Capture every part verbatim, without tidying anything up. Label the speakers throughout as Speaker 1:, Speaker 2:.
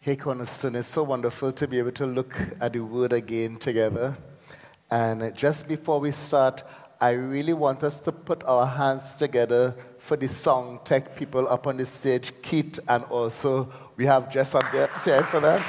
Speaker 1: Hey, Cornerstone, it's so wonderful to be able to look at the Word again together. And just before we start, I really want us to put our hands together for the song tech people up on the stage, Keith, and also we have Jess up there. Say hi for that.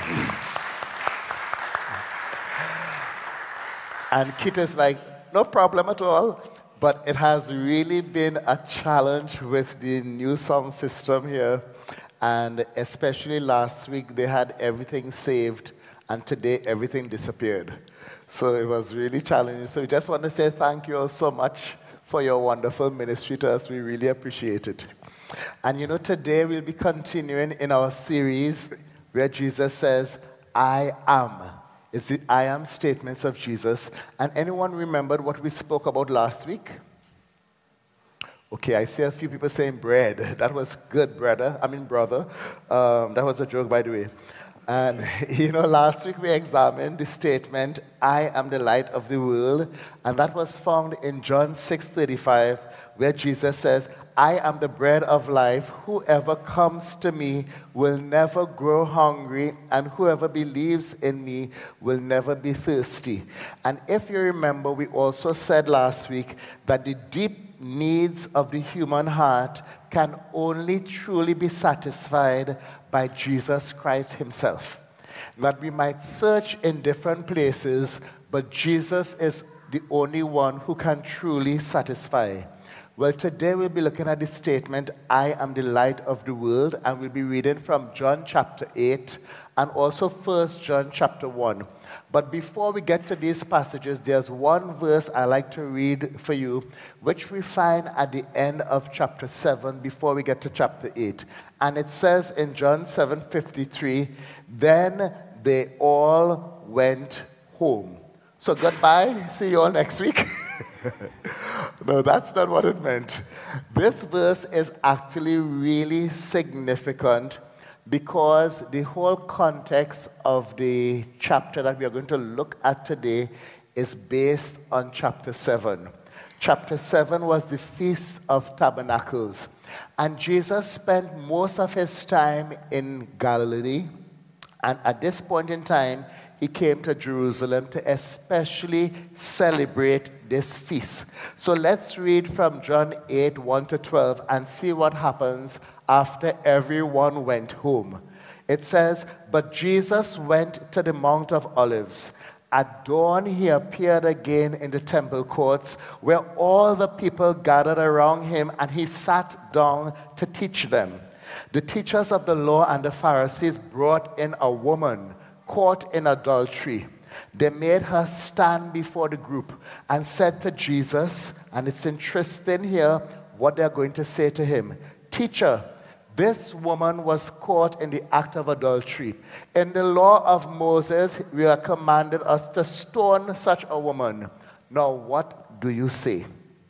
Speaker 1: And Keith is like, no problem at all. But it has really been a challenge with the new sound system here. And especially last week, they had everything saved, and today everything disappeared. So it was really challenging. So we just want to say thank you all so much for your wonderful ministry to us. We really appreciate it. And you know, today we'll be continuing in our series where Jesus says, I am. It's the I am statements of Jesus. And anyone remembered what we spoke about last week? Okay, I see a few people saying bread. That was good, brother. I mean, brother. Um, that was a joke, by the way. And, you know, last week we examined the statement, I am the light of the world. And that was found in John six thirty-five, where Jesus says, I am the bread of life. Whoever comes to me will never grow hungry, and whoever believes in me will never be thirsty. And if you remember, we also said last week that the deep needs of the human heart can only truly be satisfied by Jesus Christ himself. That we might search in different places, but Jesus is the only one who can truly satisfy. Well, today we'll be looking at the statement, I am the light of the world, and we'll be reading from John chapter eight and also First John chapter one. But before we get to these passages, there's one verse I like to read for you, which we find at the end of chapter seven before we get to chapter eight. And it says in John seven fifty-three, then they all went home. So goodbye, see you all next week. No, that's not what it meant. This verse is actually really significant because the whole context of the chapter that we are going to look at today is based on chapter seven. Chapter seven was the Feast of Tabernacles. And Jesus spent most of his time in Galilee. And at this point in time, he came to Jerusalem to especially celebrate this feast. So let's read from John eight, one to twelve and see what happens after everyone went home. It says, but Jesus went to the Mount of Olives. At dawn he appeared again in the temple courts where all the people gathered around him, and he sat down to teach them. The teachers of the law and the Pharisees brought in a woman caught in adultery. They made her stand before the group and said to Jesus, and it's interesting here what they're going to say to him, Teacher, this woman was caught in the act of adultery. In the law of Moses, we are commanded us to stone such a woman. Now, what do you say?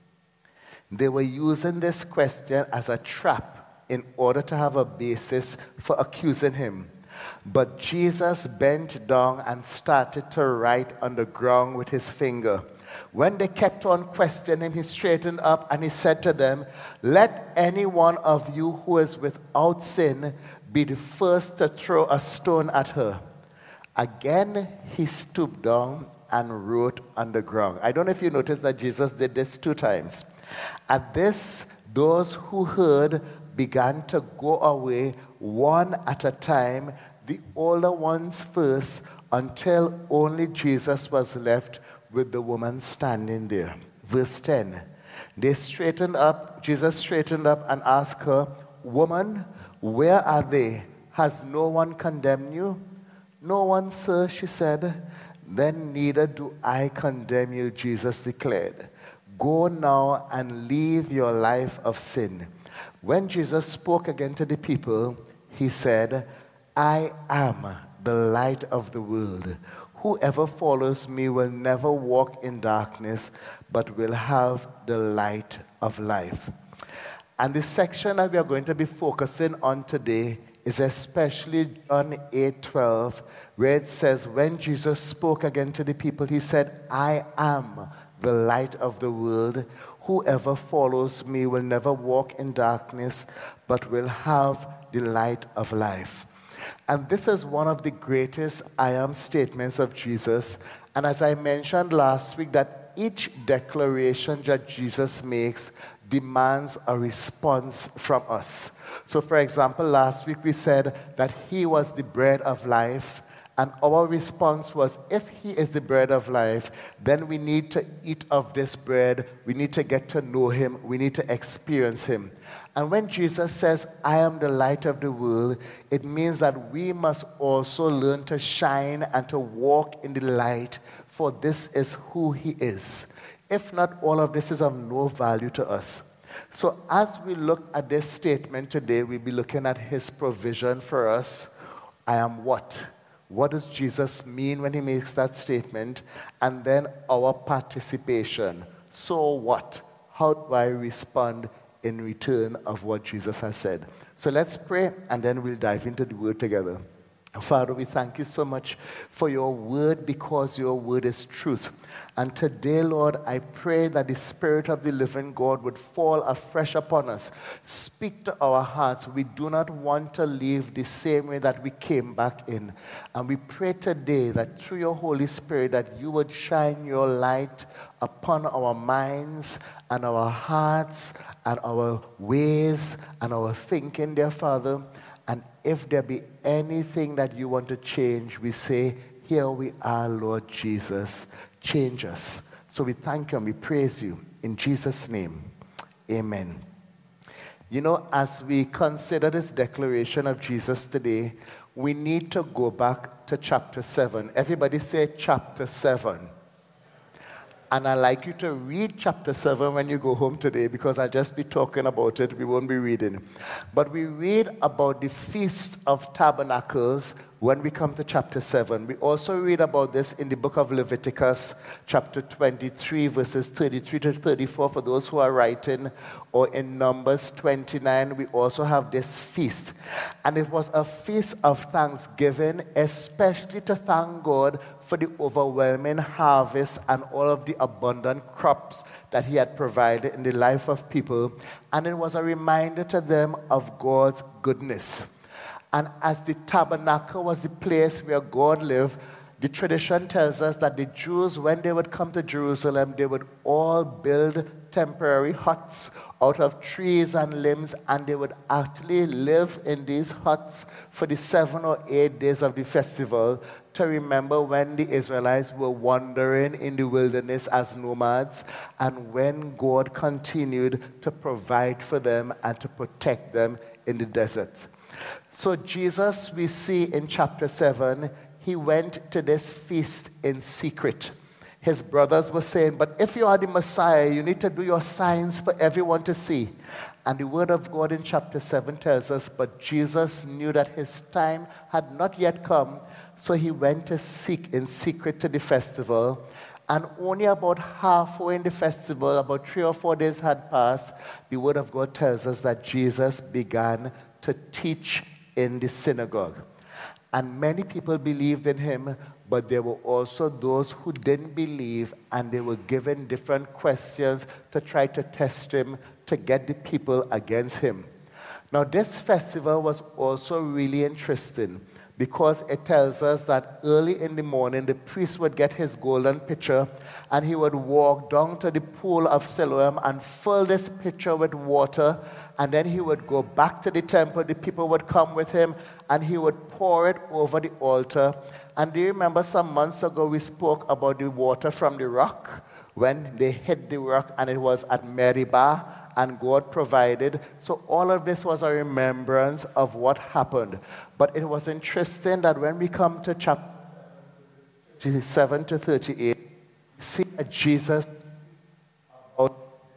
Speaker 1: They were using this question as a trap in order to have a basis for accusing him. But Jesus bent down and started to write on the ground with his finger. When they kept on questioning him, he straightened up and he said to them, let any one of you who is without sin be the first to throw a stone at her. Again, he stooped down and wrote on the ground. I don't know if you noticed that Jesus did this two times. At this, those who heard began to go away one at a time, the older ones first, until only Jesus was left with the woman standing there. Verse ten. They straightened up, Jesus straightened up and asked her, Woman, where are they? Has no one condemned you? No one, sir, she said. Then neither do I condemn you, Jesus declared. Go now and leave your life of sin. When Jesus spoke again to the people, he said, I am the light of the world. Whoever follows me will never walk in darkness, but will have the light of life. And the section that we are going to be focusing on today is especially John eight twelve, where it says, when Jesus spoke again to the people, he said, I am the light of the world. Whoever follows me will never walk in darkness, but will have the light of life. And this is one of the greatest I am statements of Jesus. And as I mentioned last week, that each declaration that Jesus makes demands a response from us. So for example, last week we said that he was the bread of life. And our response was, if he is the bread of life, then we need to eat of this bread. We need to get to know him. We need to experience him. And when Jesus says, I am the light of the world, it means that we must also learn to shine and to walk in the light, for this is who he is. If not, all of this is of no value to us. So as we look at this statement today, we'll be looking at his provision for us. I am what? What does Jesus mean when he makes that statement? And then our participation. So what? How do I respond in return of what Jesus has said? So let's pray, and then we'll dive into the word together. Father, we thank you so much for your word, because your word is truth. And today, Lord, I pray that the Spirit of the living God would fall afresh upon us. Speak to our hearts. We do not want to leave the same way that we came back in. And we pray today that through your Holy Spirit, that you would shine your light upon our minds and our hearts and our ways and our thinking, dear Father. And if there be anything that you want to change, we say, here we are, Lord Jesus. Change us. So we thank you and we praise you. In Jesus' name, amen. You know, as we consider this declaration of Jesus today, we need to go back to chapter seven. Everybody say chapter seven. And I'd like you to read chapter seven when you go home today, because I'll just be talking about it. We won't be reading. But we read about the Feast of Tabernacles when we come to chapter seven. We also read about this in the book of Leviticus, chapter twenty-three, verses thirty-three to thirty-four, for those who are writing, or in Numbers twenty-nine, we also have this feast. And it was a feast of thanksgiving, especially to thank God for the overwhelming harvest and all of the abundant crops that he had provided in the life of people. And it was a reminder to them of God's goodness. And as the tabernacle was the place where God lived, the tradition tells us that the Jews, when they would come to Jerusalem, they would all build temporary huts out of trees and limbs, and they would actually live in these huts for the seven or eight days of the festival to remember when the Israelites were wandering in the wilderness as nomads, and when God continued to provide for them and to protect them in the desert. So Jesus, we see in chapter seven, he went to this feast in secret. His brothers were saying, but if you are the Messiah, you need to do your signs for everyone to see. And the word of God in chapter seven tells us, but Jesus knew that his time had not yet come, so he went to seek in secret to the festival. And only about halfway in the festival, about three or four days had passed, the word of God tells us that Jesus began to teach in the synagogue. And many people believed in him, but there were also those who didn't believe, and they were given different questions to try to test him, to get the people against him. Now, this festival was also really interesting, because it tells us that early in the morning, the priest would get his golden pitcher, and he would walk down to the pool of Siloam and fill this pitcher with water, and then he would go back to the temple. The people would come with him, and he would pour it over the altar. And do you remember some months ago we spoke about the water from the rock? When they hit the rock, and it was at Meribah, and God provided. So all of this was a remembrance of what happened. But it was interesting that when we come to chapter thirty-seven to thirty-eight, we see that Jesus about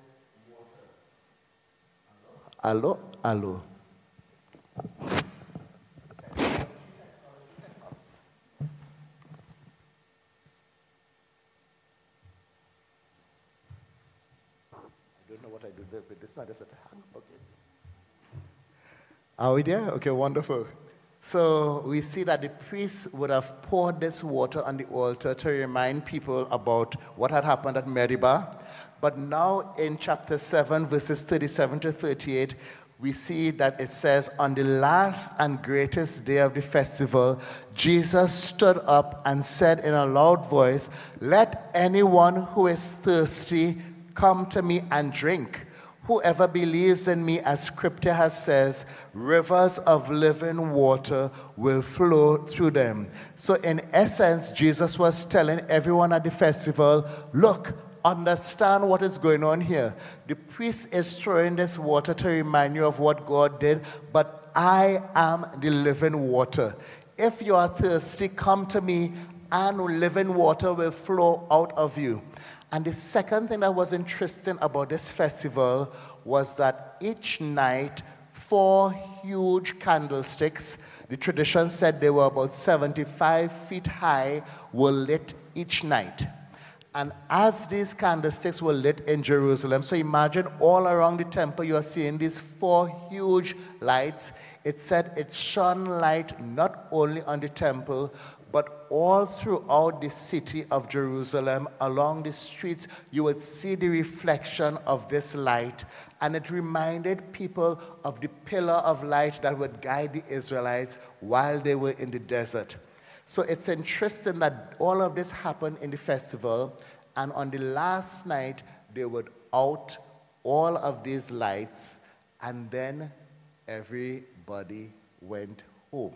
Speaker 1: Hello? Hello? It's not just a hang. Okay. Are we there? Okay, wonderful. So we see that the priest would have poured this water on the altar to remind people about what had happened at Meribah. But now in chapter seven, verses thirty-seven to thirty-eight, we see that it says, on the last and greatest day of the festival, Jesus stood up and said in a loud voice, "Let anyone who is thirsty come to me and drink. Whoever believes in me, as Scripture has says, rivers of living water will flow through them." So in essence, Jesus was telling everyone at the festival, look, understand what is going on here. The priest is throwing this water to remind you of what God did, but I am the living water. If you are thirsty, come to me, and living water will flow out of you. And the second thing that was interesting about this festival was that each night, four huge candlesticks, the tradition said they were about seventy-five feet high, were lit each night. And as these candlesticks were lit in Jerusalem, so imagine all around the temple you are seeing these four huge lights. It said it shone light not only on the temple, but all throughout the city of Jerusalem. Along the streets, you would see the reflection of this light. And it reminded people of the pillar of light that would guide the Israelites while they were in the desert. So it's interesting that all of this happened in the festival, and on the last night, they would out all of these lights, and then everybody went home.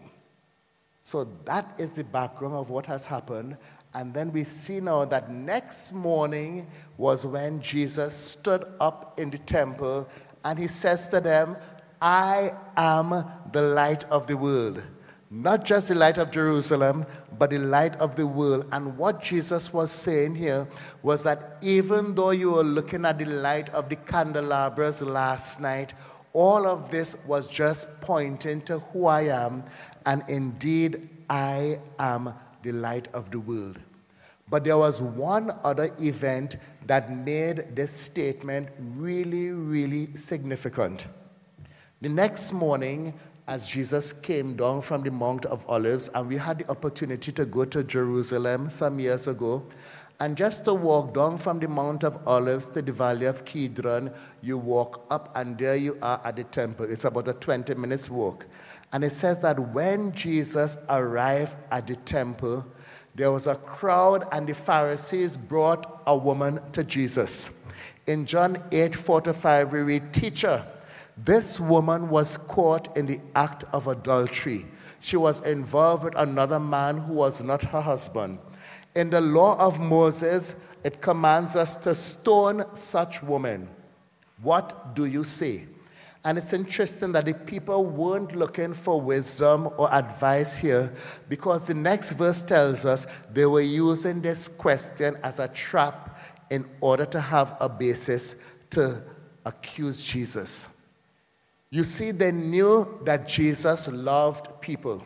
Speaker 1: So that is the background of what has happened. And then we see now that next morning was when Jesus stood up in the temple, and he says to them, "I am the light of the world." Not just the light of Jerusalem, but the light of the world. And what Jesus was saying here was that even though you were looking at the light of the candelabras last night, all of this was just pointing to who I am, and indeed, I am the light of the world. But there was one other event that made this statement really, really significant. The next morning, as Jesus came down from the Mount of Olives, and we had the opportunity to go to Jerusalem some years ago, and just to walk down from the Mount of Olives to the Valley of Kidron, you walk up and there you are at the temple. It's about a twenty minutes walk. And it says that when Jesus arrived at the temple, there was a crowd, and the Pharisees brought a woman to Jesus. In John eight forty-five, we read, "Teacher, this woman was caught in the act of adultery. She was involved with another man who was not her husband. In the law of Moses, it commands us to stone such women. What do you say?" And it's interesting that the people weren't looking for wisdom or advice here, because the next verse tells us they were using this question as a trap in order to have a basis to accuse Jesus. You see, they knew that Jesus loved people.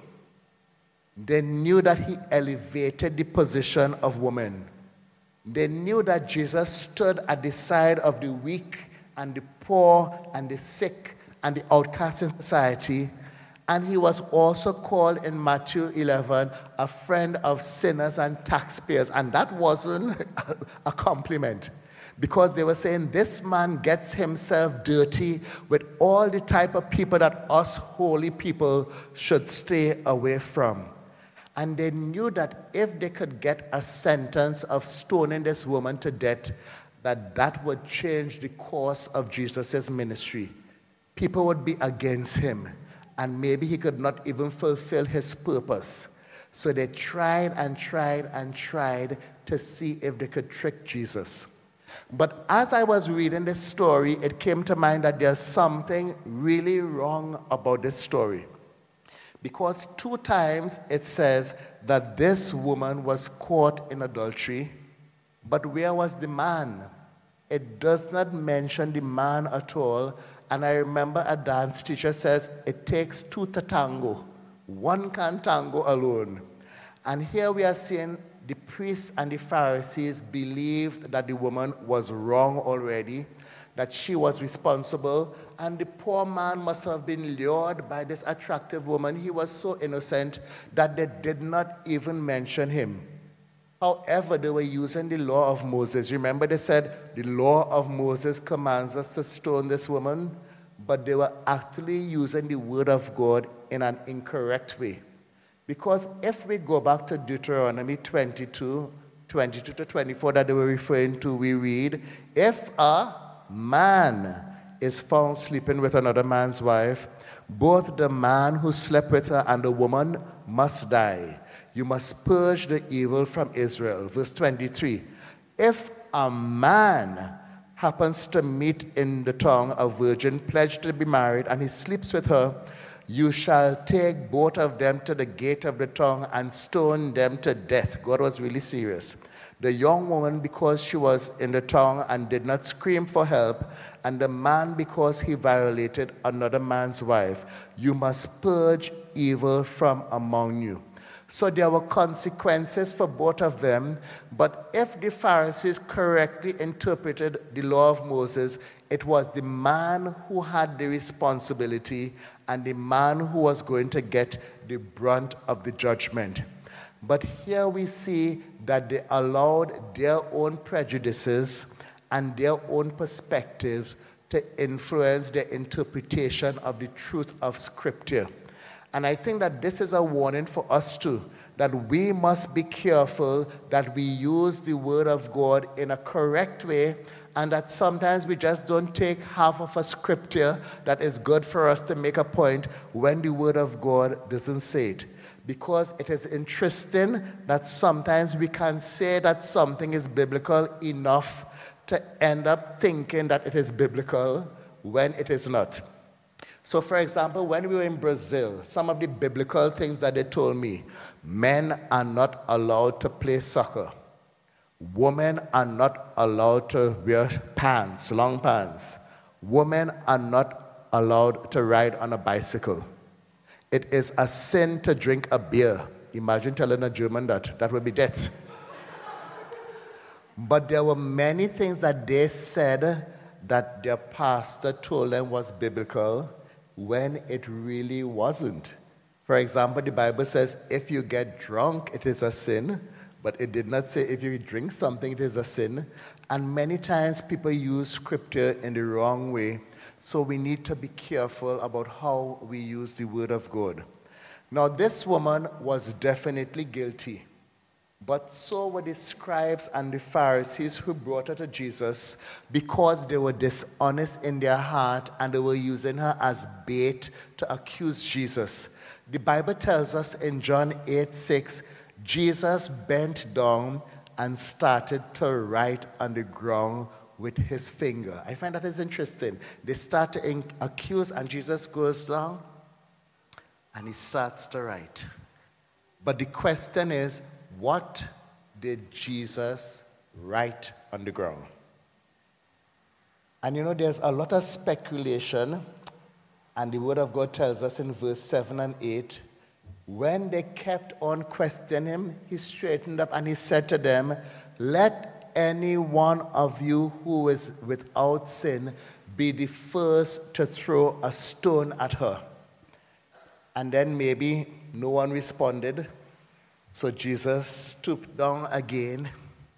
Speaker 1: They knew that he elevated the position of women. They knew that Jesus stood at the side of the weak and the poor and the sick and the outcast in society. And he was also called in Matthew eleven a friend of sinners and taxpayers. And that wasn't a compliment, because they were saying this man gets himself dirty with all the type of people that us holy people should stay away from. And they knew that if they could get a sentence of stoning this woman to death, that that would change the course of Jesus' ministry. People would be against him, and maybe he could not even fulfill his purpose. So they tried and tried and tried to see if they could trick Jesus. But as I was reading this story, it came to mind that there's something really wrong about this story. Because two times it says that this woman was caught in adultery, but where was the man? It does not mention the man at all. And I remember a dance teacher says, it takes two to tango. One can't tango alone. And here we are seeing the priests and the Pharisees believed that the woman was wrong already, that she was responsible, and the poor man must have been lured by this attractive woman. He was so innocent that they did not even mention him. However, they were using the law of Moses. Remember, they said the law of Moses commands us to stone this woman. but they were actually using the word of God in an incorrect way. Because if we go back to Deuteronomy twenty-two, twenty-two to twenty-four that they were referring to, we read, if a man is found sleeping with another man's wife, both the man who slept with her and the woman must die. You must purge the evil from Israel. Verse twenty-three, if a man happens to meet in the tongue a virgin pledged to be married and he sleeps with her, you shall take both of them to the gate of the tongue and stone them to death. God was really serious. The young woman, because she was in the tongue and did not scream for help, and the man, because he violated another man's wife, you must purge evil from among you. So there were consequences for both of them, but if the Pharisees correctly interpreted the law of Moses, it was the man who had the responsibility and the man who was going to get the brunt of the judgment. But here we see that they allowed their own prejudices and their own perspectives to influence their interpretation of the truth of Scripture. And I think that this is a warning for us too, that we must be careful that we use the Word of God in a correct way, and that sometimes we just don't take half of a scripture that is good for us to make a point when the Word of God doesn't say it. Because it is interesting that sometimes we can say that something is biblical enough to end up thinking that it is biblical when it is not. So, for example, when we were in Brazil, some of the biblical things that they told me: men are not allowed to play soccer. Women are not allowed to wear pants, long pants. Women are not allowed to ride on a bicycle. It is a sin to drink a beer. Imagine telling a German that. That would be death. But there were many things that they said that their pastor told them was biblical when it really wasn't. For example, the Bible says if you get drunk, it is a sin, but it did not say if you drink something, it is a sin. And many times people use scripture in the wrong way, so we need to be careful about how we use the Word of God. Now, this woman was definitely guilty, but so were the scribes and the Pharisees who brought her to Jesus, because they were dishonest in their heart and they were using her as bait to accuse Jesus. The Bible tells us in John eight six, Jesus bent down and started to write on the ground with his finger. I find that is interesting. They start to in- accuse, and Jesus goes down and he starts to write. But the question is, what did Jesus write on the ground? And you know, there's a lot of speculation, and the Word of God tells us in verse seven and eight, when they kept on questioning him, he straightened up and he said to them, let any one of you who is without sin be the first to throw a stone at her. And then maybe no one responded. So Jesus stooped down again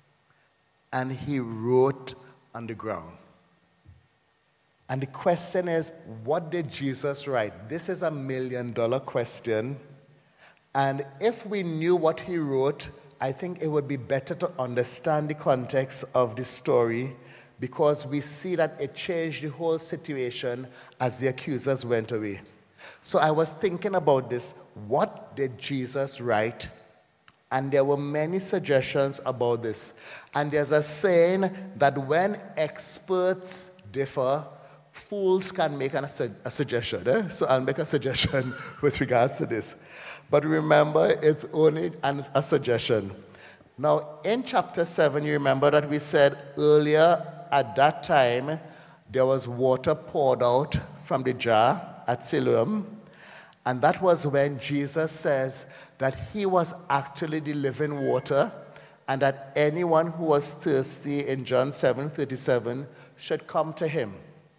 Speaker 1: and he wrote on the ground. And the question is, what did Jesus write? This is a million dollar question. And if we knew what he wrote, I think it would be better to understand the context of the story, because we see that it changed the whole situation as the accusers went away. So I was thinking about this. What did Jesus write? And there were many suggestions about this. And there's a saying that when experts differ, fools can make an, a suggestion. Eh? So I'll make a suggestion with regards to this. But remember, it's only an, a suggestion. Now, in chapter seven, you remember that we said earlier at that time, there was water poured out from the jar at Siloam. And that was when Jesus says that he was actually the living water, and that anyone who was thirsty in John seven thirty-seven should come to him.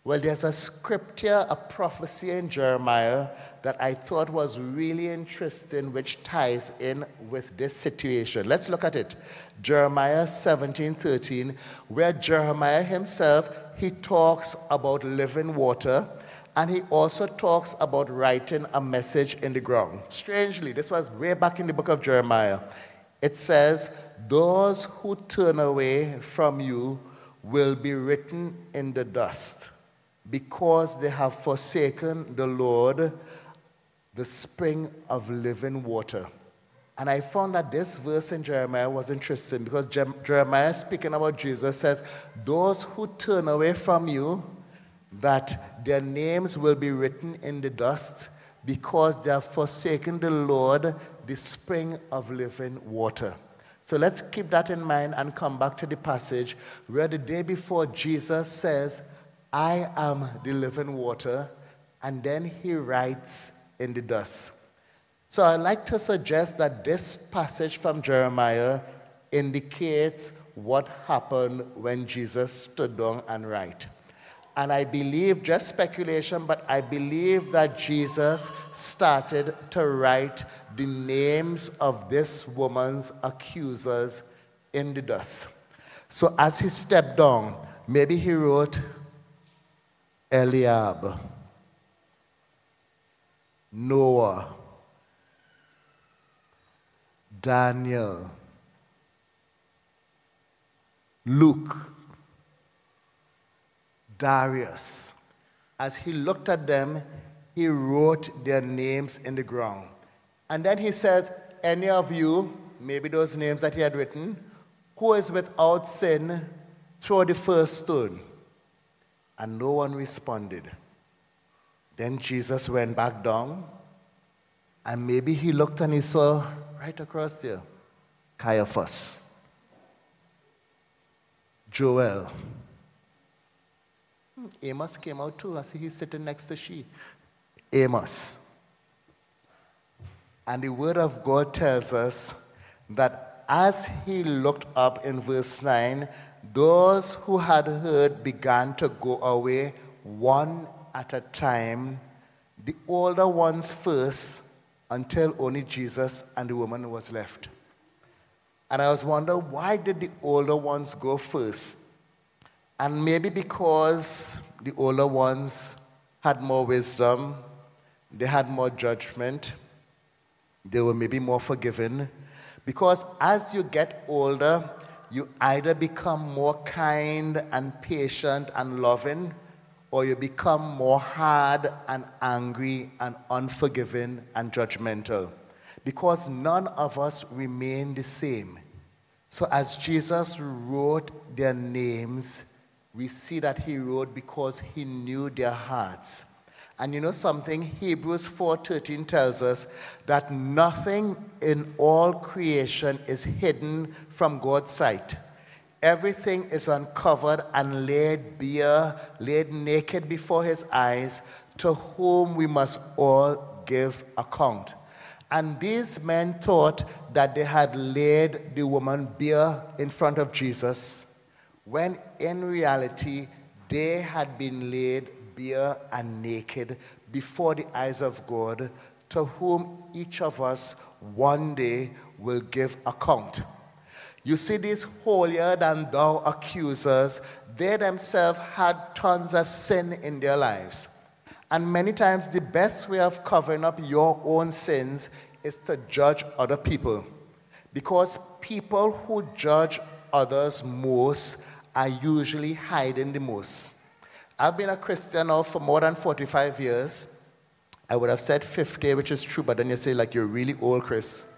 Speaker 1: Well, there's a scripture, a prophecy in Jeremiah that I thought was really interesting, which ties in with this situation. Let's look at it. Jeremiah seventeen thirteen, where Jeremiah himself, he talks about living water, and he also talks about writing a message in the ground. Strangely, this was way back in the book of Jeremiah. It says, those who turn away from you will be written in the dust, because they have forsaken the Lord, the spring of living water. And I found that this verse in Jeremiah was interesting, because Jeremiah, speaking about Jesus, says, those who turn away from you, that their names will be written in the dust, because they have forsaken the Lord, the spring of living water. So let's keep that in mind and come back to the passage where the day before Jesus says, I am the living water, and then he writes in the dust. So I'd like to suggest that this passage from Jeremiah indicates what happened when Jesus stood down and wrote. And I believe, just speculation, but I believe that Jesus started to write the names of this woman's accusers in the dust. So as he stepped down, maybe he wrote Eliab, Noah, Daniel, Luke, Darius. As he looked at them, he wrote their names in the ground. And then he says, any of you, maybe those names that he had written, who is without sin, throw the first stone. And no one responded. Then Jesus went back down, and maybe he looked and he saw right across there, Caiaphas, Joel. Amos came out too. I see he's sitting next to she. Amos. And the word of God tells us that as he looked up in verse nine, those who had heard began to go away one at a time, the older ones first, until only Jesus and the woman was left. And I was wondering, why did the older ones go first? And maybe because the older ones had more wisdom, they had more judgment, they were maybe more forgiving. Because as you get older, you either become more kind and patient and loving, or you become more hard and angry and unforgiving and judgmental. Because none of us remain the same. So as Jesus wrote their names, we see that he wrote because he knew their hearts. And you know something? Hebrews four thirteen tells us that nothing in all creation is hidden from God's sight. Everything is uncovered and laid bare, laid naked before his eyes, to whom we must all give account. And these men thought that they had laid the woman bare in front of Jesus, when in reality they had been laid bare and naked before the eyes of God, to whom each of us one day will give account. You see, these holier-than-thou accusers, they themselves had tons of sin in their lives. And many times the best way of covering up your own sins is to judge other people. Because people who judge others most are usually hiding the most. I've been a Christian now for more than forty-five years. I would have said fifty, which is true, but then you say, like, you're really old, Chris.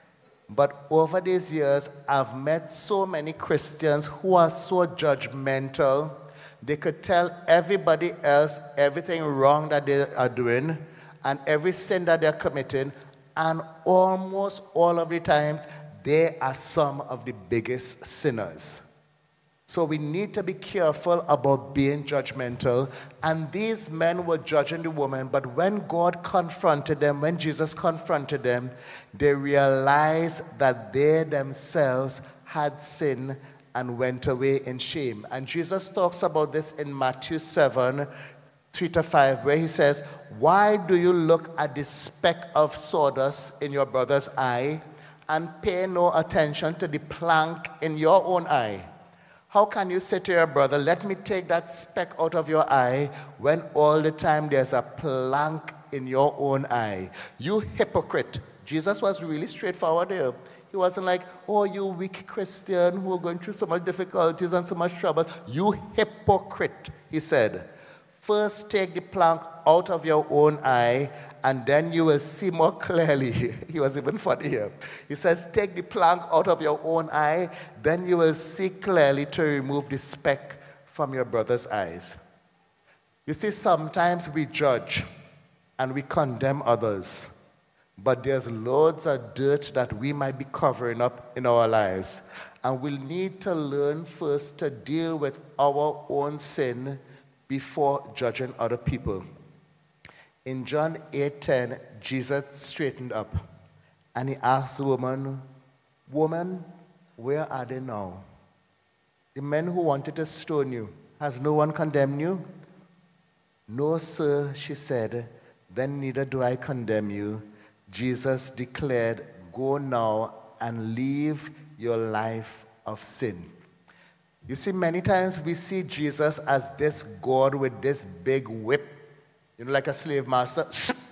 Speaker 1: But over these years, I've met so many Christians who are so judgmental. They could tell everybody else everything wrong that they are doing and every sin that they're committing, and almost all of the times, they are some of the biggest sinners. So we need to be careful about being judgmental. And these men were judging the woman, but when God confronted them, when Jesus confronted them, they realized that they themselves had sinned and went away in shame. And Jesus talks about this in Matthew seven, three to five, where he says, why do you look at the speck of sawdust in your brother's eye and pay no attention to the plank in your own eye? How can you say to your brother, let me take that speck out of your eye, when all the time there's a plank in your own eye? You hypocrite. Jesus was really straightforward there. He wasn't like, oh, you weak Christian who are going through so much difficulties and so much trouble. You hypocrite, he said. First take the plank out of your own eye, and then you will see more clearly. He was even funny here. He says, take the plank out of your own eye, then you will see clearly to remove the speck from your brother's eyes. You see, sometimes we judge and we condemn others, but there's loads of dirt that we might be covering up in our lives. And we'll need to learn first to deal with our own sin before judging other people. In John eight ten, Jesus straightened up and he asked the woman, woman, where are they now? The men who wanted to stone you, has no one condemned you? No, sir, she said. Then neither do I condemn you. Jesus declared, go now and leave your life of sin. You see, many times we see Jesus as this God with this big whip, you know, like a slave master,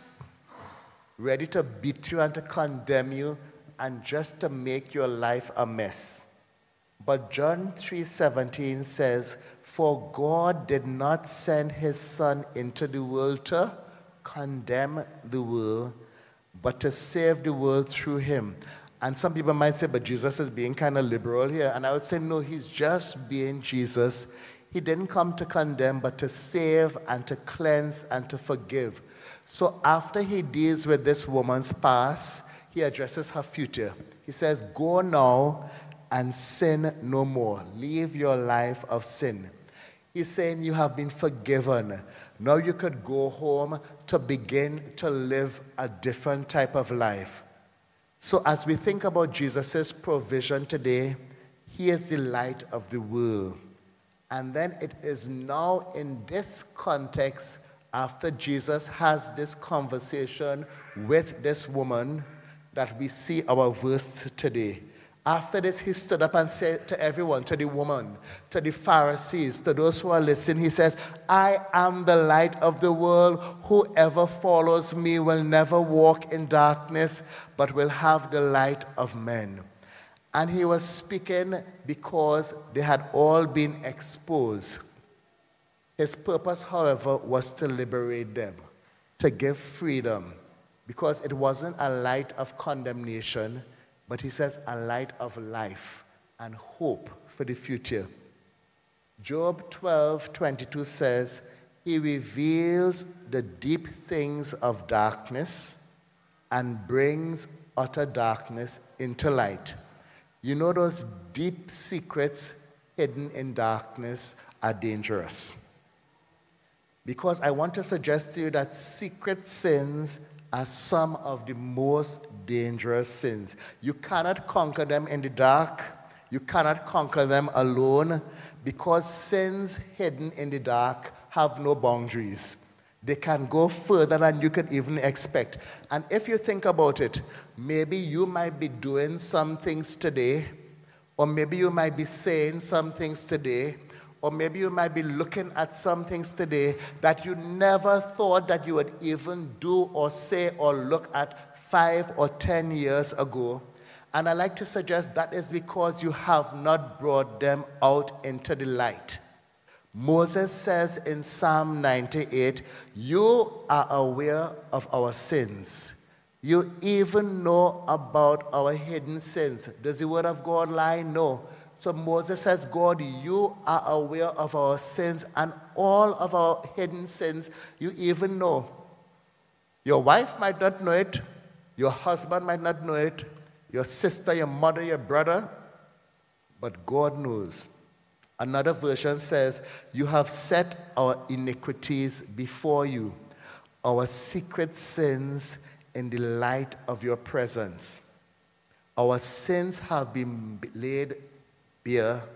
Speaker 1: ready to beat you and to condemn you and just to make your life a mess. But John three seventeen says, for God did not send his Son into the world to condemn the world, but to save the world through him. And some people might say, but Jesus is being kind of liberal here. And I would say, no, he's just being Jesus. He didn't come to condemn, but to save and to cleanse and to forgive. So after he deals with this woman's past, he addresses her future. He says, go now and sin no more. Leave your life of sin. He's saying you have been forgiven. Now you could go home to begin to live a different type of life. So as we think about Jesus' provision today, he is the light of the world. And then it is now in this context, after Jesus has this conversation with this woman, that we see our verse today. After this, he stood up and said to everyone, to the woman, to the Pharisees, to those who are listening, he says, I am the light of the world. Whoever follows me will never walk in darkness, but will have the light of men. And he was speaking because they had all been exposed. His purpose, however, was to liberate them, to give freedom, because it wasn't a light of condemnation, but he says a light of life and hope for the future. Job twelve twenty-two says, he reveals the deep things of darkness and brings utter darkness into light. You know, those deep secrets hidden in darkness are dangerous. Because I want to suggest to you that secret sins are some of the most dangerous sins. You cannot conquer them in the dark. You cannot conquer them alone, because sins hidden in the dark have no boundaries. They can go further than you could even expect. And if you think about it, maybe you might be doing some things today, or maybe you might be saying some things today, or maybe you might be looking at some things today that you never thought that you would even do or say or look at five or ten years ago. And I like to suggest that is because you have not brought them out into the light. Moses says in Psalm ninety-eight, you are aware of our sins. You even know about our hidden sins. Does the word of God lie? No. So Moses says, God, you are aware of our sins, and all of our hidden sins you even know. Your wife might not know it. Your husband might not know it. Your sister, your mother, your brother. But God knows. Another version says, you have set our iniquities before you, our secret sins in the light of your presence. Our sins have been laid bare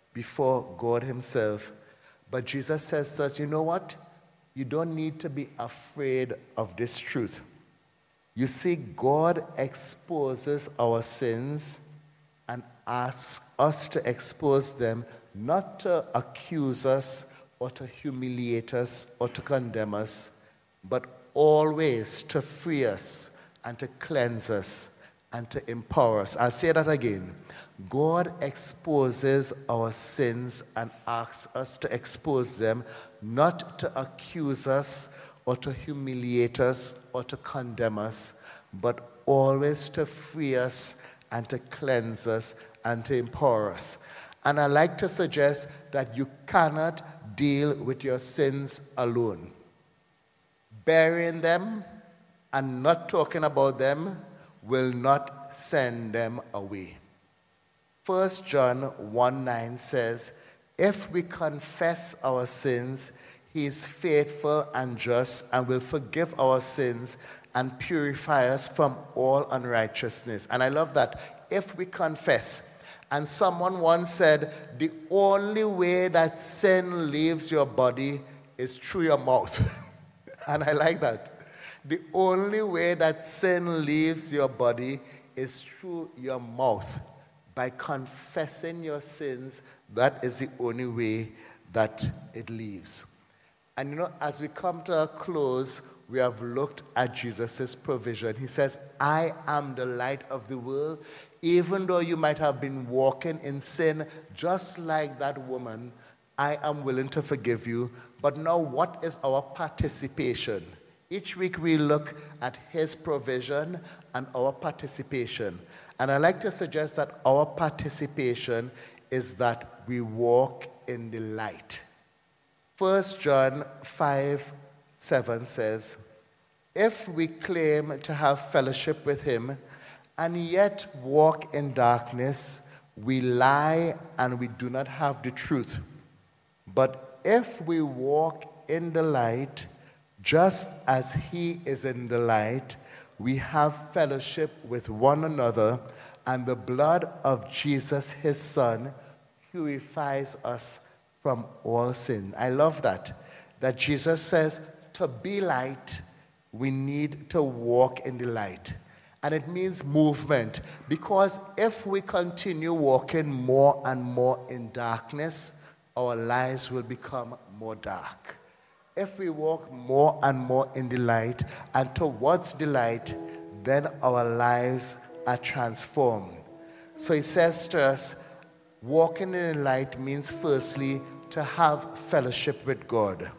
Speaker 1: before God himself. But Jesus says to us, you know what? You don't need to be afraid of this truth. You see, God exposes our sins and asks us to expose them, not to accuse us or to humiliate us or to condemn us, but always to free us and to cleanse us and to empower us. I'll say that again. God exposes our sins and asks us to expose them, not to accuse us or to humiliate us or to condemn us, but always to free us and to cleanse us and to empower us. And I like to suggest that you cannot deal with your sins alone. Burying them and not talking about them will not send them away. First John one nine says, if we confess our sins, he is faithful and just and will forgive our sins and purify us from all unrighteousness. And I love that. If we confess. And someone once said, the only way that sin leaves your body is through your mouth. And I like that. The only way that sin leaves your body is through your mouth. By confessing your sins, that is the only way that it leaves. And you know, as we come to a close, we have looked at Jesus' provision. He says, I am the light of the world. Even though you might have been walking in sin, just like that woman, I am willing to forgive you. But now what is our participation? Each week we look at his provision and our participation. And I like to suggest that our participation is that we walk in the light. First John five seven says, if we claim to have fellowship with him and yet walk in darkness, we lie and we do not have the truth. But if we walk in the light, just as he is in the light, we have fellowship with one another, and the blood of Jesus, his son, purifies us from all sin. I love that. That Jesus says, to be light, we need to walk in the light. And it means movement. Because if we continue walking more and more in darkness, our lives will become more dark. If we walk more and more in the light and towards the light, then our lives are transformed. So he says to us, walking in the light means firstly to have fellowship with God.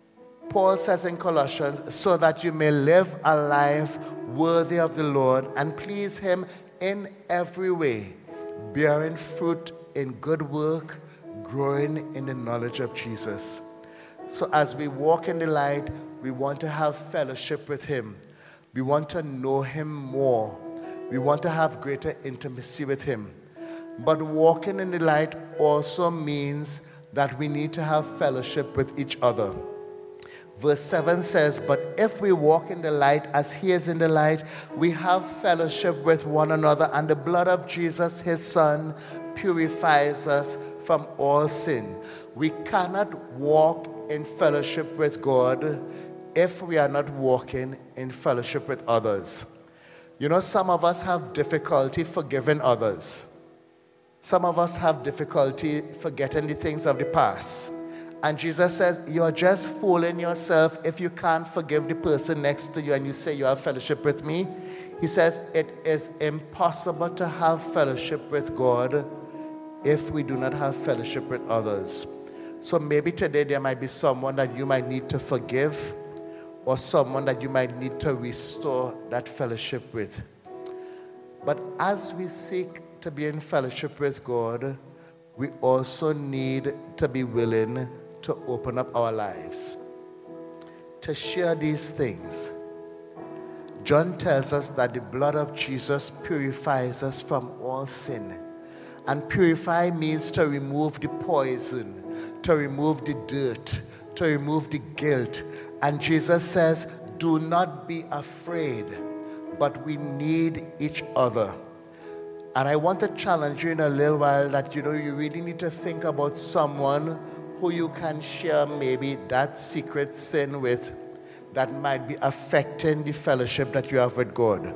Speaker 1: Paul says in Colossians, so that you may live a life worthy of the Lord and please him in every way, bearing fruit in good work, growing in the knowledge of Jesus. So as we walk in the light, we want to have fellowship with him. We want to know him more. We want to have greater intimacy with him. But walking in the light also means that we need to have fellowship with each other. Verse seven says, but if we walk in the light as he is in the light, we have fellowship with one another, and the blood of Jesus, his son, purifies us from all sin. We cannot walk in fellowship with God if we are not walking in fellowship with others. You know, some of us have difficulty forgiving others. Some of us have difficulty forgetting the things of the past. And Jesus says, you're just fooling yourself if you can't forgive the person next to you and you say you have fellowship with me. He says it is impossible to have fellowship with God if we do not have fellowship with others. So maybe today there might be someone that you might need to forgive, or someone that you might need to restore that fellowship with. But as we seek to be in fellowship with God, we also need to be willing to open up our lives, to share these things. John tells us that the blood of Jesus purifies us from all sin. And purify means to remove the poison, to remove the dirt, to remove the guilt. And Jesus says, do not be afraid, but we need each other. And I want to challenge you in a little while that, you know, you really need to think about someone who you can share maybe that secret sin with that might be affecting the fellowship that you have with God.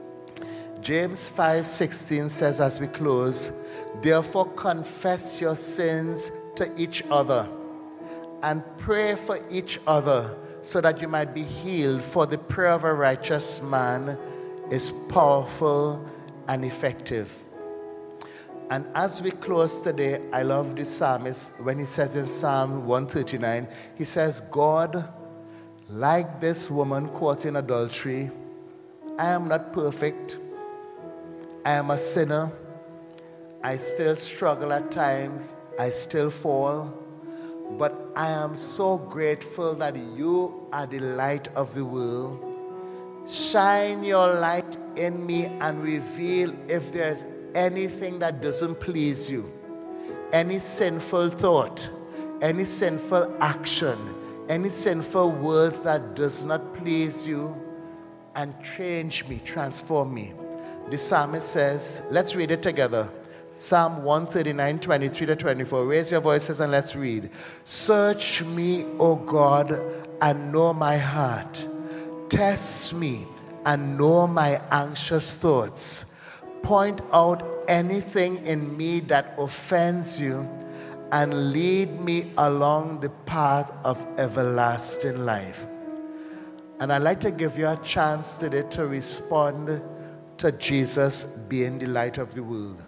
Speaker 1: James five sixteen says as we close, therefore confess your sins to each other and pray for each other so that you might be healed, for the prayer of a righteous man is powerful and effective. And as we close today, I love the psalmist when he says in Psalm one thirty-nine, he says, God, like this woman caught in adultery, I am not perfect. I am a sinner. I still struggle at times. I still fall. But I am so grateful that you are the light of the world. Shine your light in me and reveal if there's anything that doesn't please you, any sinful thought, any sinful action, any sinful words that does not please you, and change me, transform me. The psalmist says, let's read it together. Psalm one thirty-nine, twenty-three to twenty-four. Raise your voices and let's read. Search me, O God, and know my heart. Test me and know my anxious thoughts. Point out anything in me that offends you and lead me along the path of everlasting life. And I'd like to give you a chance today to respond to Jesus being the light of the world.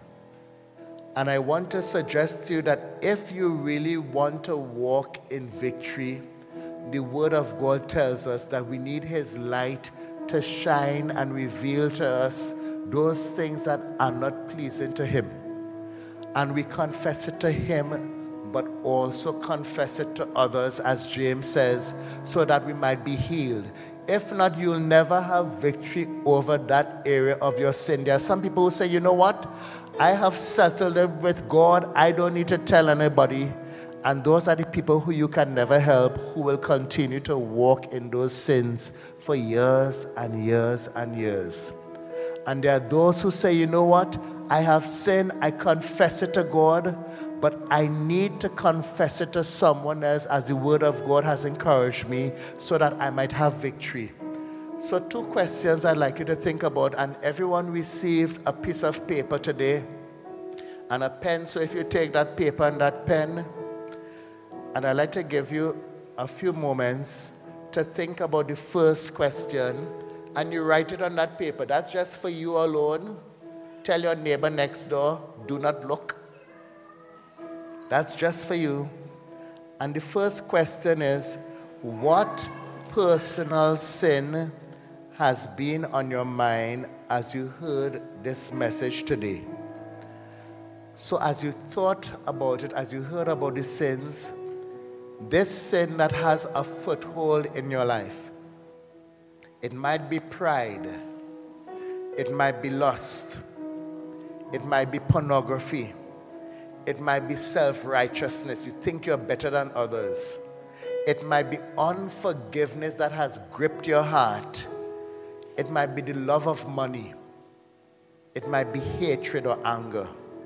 Speaker 1: And I want to suggest to you that if you really want to walk in victory, the Word of God tells us that we need His light to shine and reveal to us those things that are not pleasing to Him. And we confess it to Him, but also confess it to others, as James says, so that we might be healed. If not, you'll never have victory over that area of your sin. There are some people who say, you know what? I have settled it with God. I don't need to tell anybody. And those are the people who you can never help, who will continue to walk in those sins for years and years and years. And there are those who say, you know what? I have sinned. I confess it to God, but I need to confess it to someone else, as the Word of God has encouraged me, so that I might have victory. So two questions I'd like you to think about, and everyone received a piece of paper today and a pen. So if you take that paper and that pen, and I'd like to give you a few moments to think about the first question, and you write it on that paper. That's just for you alone. Tell your neighbor next door, do not look. That's just for you. And the first question is, what personal sin has been on your mind as you heard this message today? So as you thought about it, as you heard about the sins, this sin that has a foothold in your life, it might be pride, it might be lust, it might be pornography, it might be self-righteousness. You think you're better than others. It might be unforgiveness that has gripped your heart. It might be the love of money. It might be hatred or anger.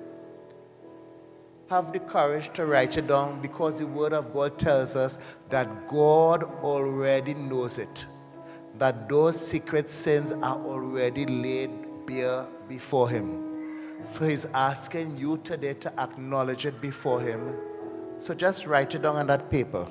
Speaker 1: Have the courage to write it down, because the Word of God tells us that God already knows it, that those secret sins are already laid bare before Him. So He's asking you today to acknowledge it before Him. So just write it down on that paper.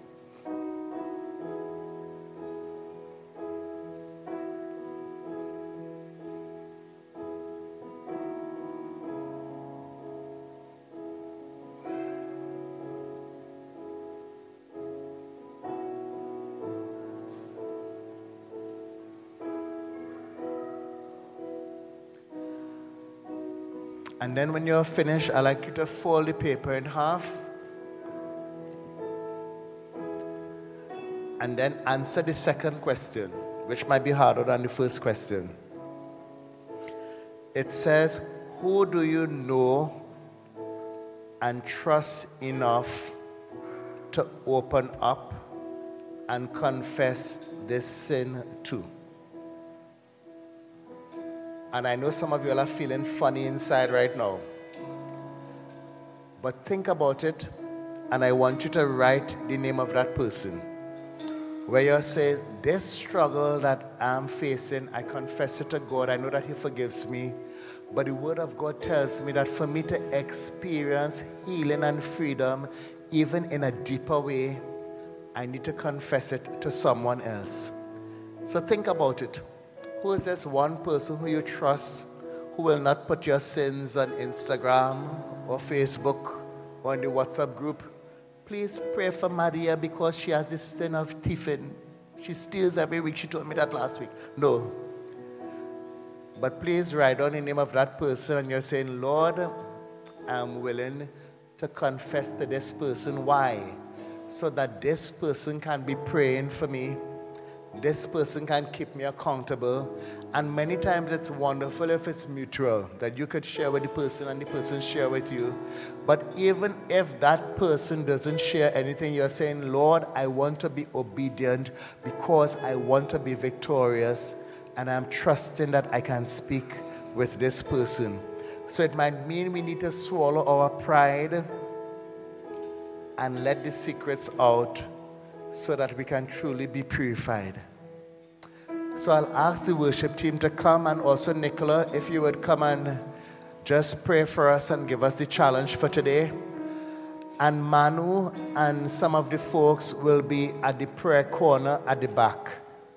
Speaker 1: And then when you're finished, I'd like you to fold the paper in half and then answer the second question, which might be harder than the first question. It says, who do you know and trust enough to open up and confess this sin to? And I know some of you all are feeling funny inside right now. But think about it, and I want you to write the name of that person. Where you say, this struggle that I'm facing, I confess it to God. I know that He forgives me. But the Word of God tells me that for me to experience healing and freedom, even in a deeper way, I need to confess it to someone else. So think about it. Who is this one person who you trust who will not put your sins on Instagram or Facebook or in the WhatsApp group? Please pray for Maria because she has this sin of thieving. She steals every week. She told me that last week. No. But please write down the name of that person and you're saying, Lord, I'm willing to confess to this person. Why? So that this person can be praying for me. This person can keep me accountable. And many times it's wonderful if it's mutual, that you could share with the person and the person share with you. But even if that person doesn't share anything, you're saying, Lord, I want to be obedient because I want to be victorious. And I'm trusting that I can speak with this person. So it might mean we need to swallow our pride and let the secrets out so that we can truly be purified. So I'll ask the worship team to come, and also Nicola, if you would come and just pray for us and give us the challenge for today. And Manu and some of the folks will be at the prayer corner at the back.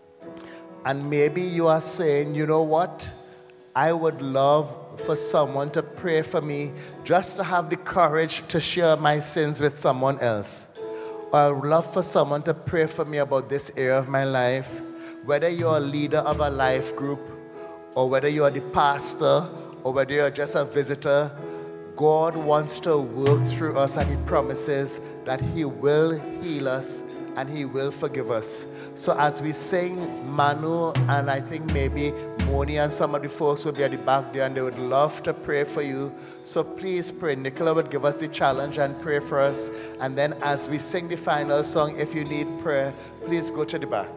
Speaker 1: And maybe you are saying, you know what? I would love for someone to pray for me, just to have the courage to share my sins with someone else. Or I would love for someone to pray for me about this area of my life. Whether you're a leader of a life group, or whether you're the pastor, or whether you're just a visitor, God wants to work through us, and He promises that He will heal us and He will forgive us. So as we sing, Manu and I think maybe Moni and some of the folks will be at the back there and they would love to pray for you. So please pray. Nicola would give us the challenge and pray for us. And then as we sing the final song, if you need prayer, please go to the back.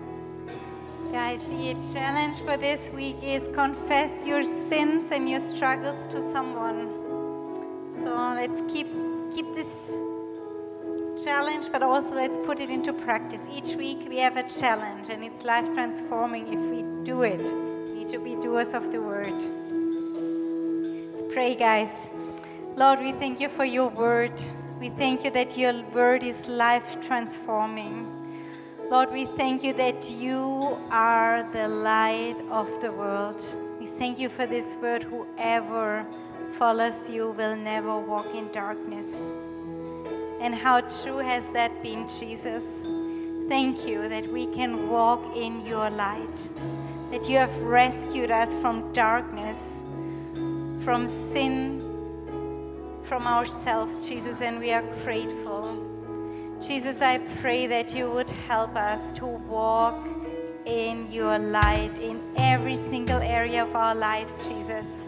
Speaker 2: Guys, the challenge for this week is confess your sins and your struggles to someone. So let's keep keep this challenge, but also let's put it into practice. Each week we have a challenge, and it's life transforming if we do it. We need to be doers of the word. Let's pray, guys. Lord, we thank you for your word. We thank you that your word is life transforming. Lord, we thank you that you are the light of the world. We thank you for this word. Whoever follows you will never walk in darkness. And how true has that been, Jesus? Thank you that we can walk in your light, that you have rescued us from darkness, from sin, from ourselves, Jesus, and we are grateful. Jesus, I pray that you would help us to walk in your light in every single area of our lives, Jesus.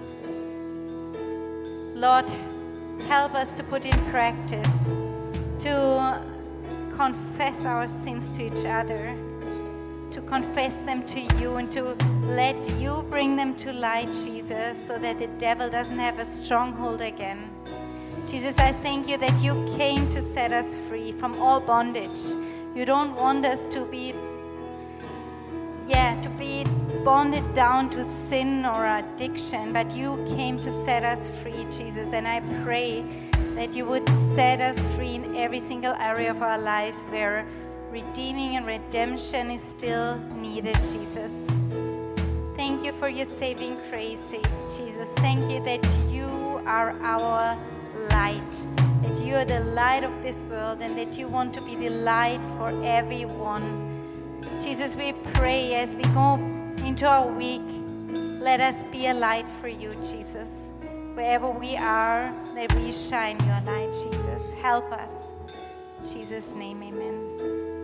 Speaker 2: Lord, help us to put in practice, to confess our sins to each other, to confess them to you, and to let you bring them to light, Jesus, so that the devil doesn't have a stronghold again. Jesus, I thank you that you came to set us free from all bondage. You don't want us to be, yeah, to be bonded down to sin or addiction, but you came to set us free, Jesus, and I pray that you would set us free in every single area of our lives where redeeming and redemption is still needed, Jesus. Thank you for your saving grace, Jesus. Thank you that you are our light, that you are the light of this world, and that you want to be the light for everyone. Jesus, we pray as we go into our week, let us be a light for you, Jesus. Wherever we are, that we shine your light, Jesus. Help us. In Jesus' name, amen.